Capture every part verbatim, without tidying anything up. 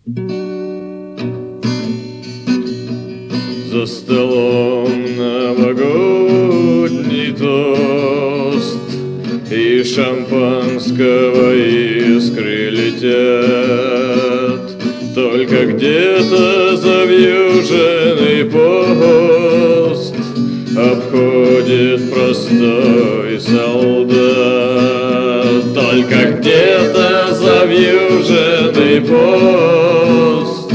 За столом новогодний тост, и шампанского искры летят. Только где-то завьюженный пост обходит простой солдат. Только где-то завьюженный пост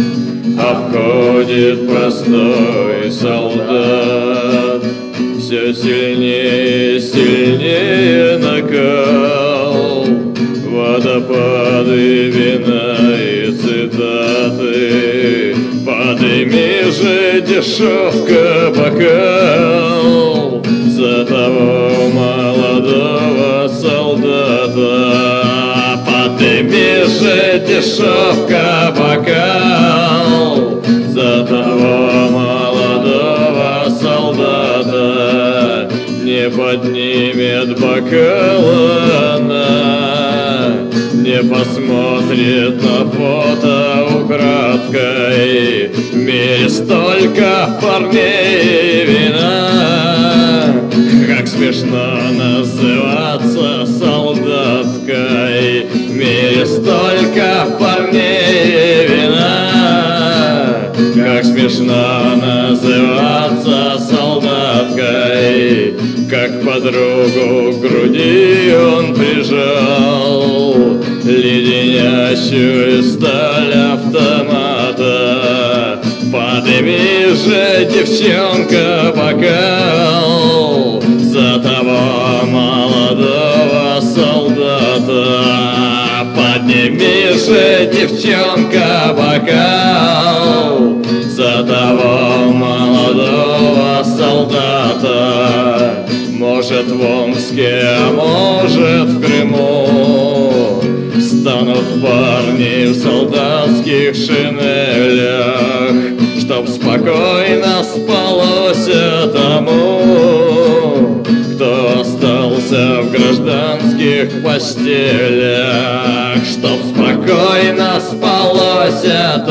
обходит простой солдат. Все сильнее, сильнее накал, водопады вина и цитаты. Подыми же, дешевка, бокал за того молодого солдата. Подыми же, дешевка, бокал за того молодого солдата. Не поднимет бокала она, не посмотрит на фото украдкой. В мире столько парней и вина, как смешно называться солдаткой. В мире столько парней и вина, как смешно называться солдаткой. Как подругу к груди он прижал леденящую сталь автомата. Подыми же, девчонка, бокал за того молодого солдата. Подними же, девчонка, бокал за того молодого солдата. Может, в Омске, а может, в Крыму станут парни в солдатских шинелях, чтоб спокойно спалось тому, кто остался в гражданских постелях. Чтоб спокойно спалось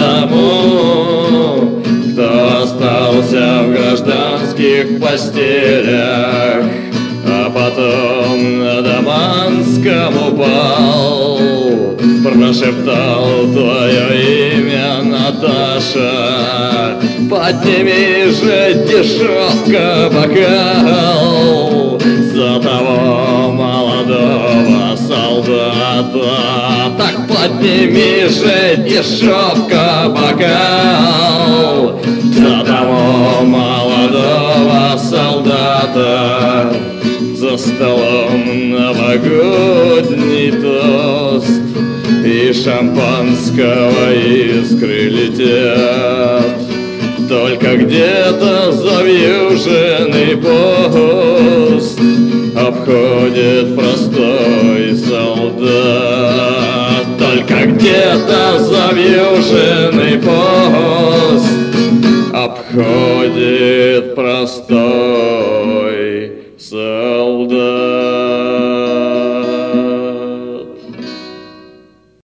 тому, кто остался в гражданских постелях. А потом на Даманском упал, прошептал твое имя, Наташа. Подними же, дешевка, бокал за того молодого солдата. Так подними же, дешевка, бокал за того молодого солдата. За столом новогодний тост, и шампанского искры летят. Только где-то завьюженный пост обходит простой солдат. Только где-то завьюженный пост